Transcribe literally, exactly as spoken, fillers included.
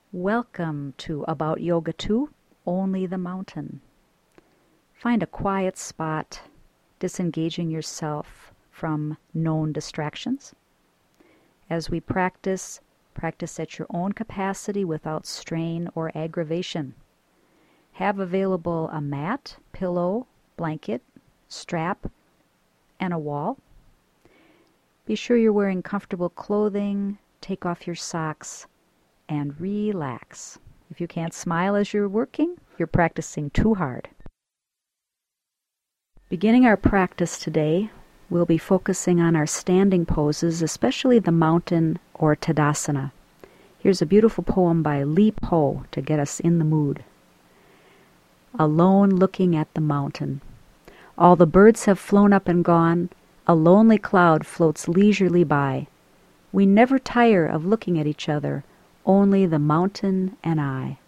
Welcome to About Yoga two, Only the Mountain. Find a quiet spot, disengaging yourself from known distractions. As we practice, practice at your own capacity without strain or aggravation. Have available a mat, pillow, blanket, strap, and a wall. Be sure you're wearing comfortable clothing, take off your socks, and relax. If you can't smile as you're working, you're practicing too hard. Beginning our practice today, we'll be focusing on our standing poses, especially the mountain or Tadasana. Here's a beautiful poem by Li Po to get us in the mood. Alone looking at the mountain. All the birds have flown up and gone. A lonely cloud floats leisurely by. We never tire of looking at each other, only the mountain and I.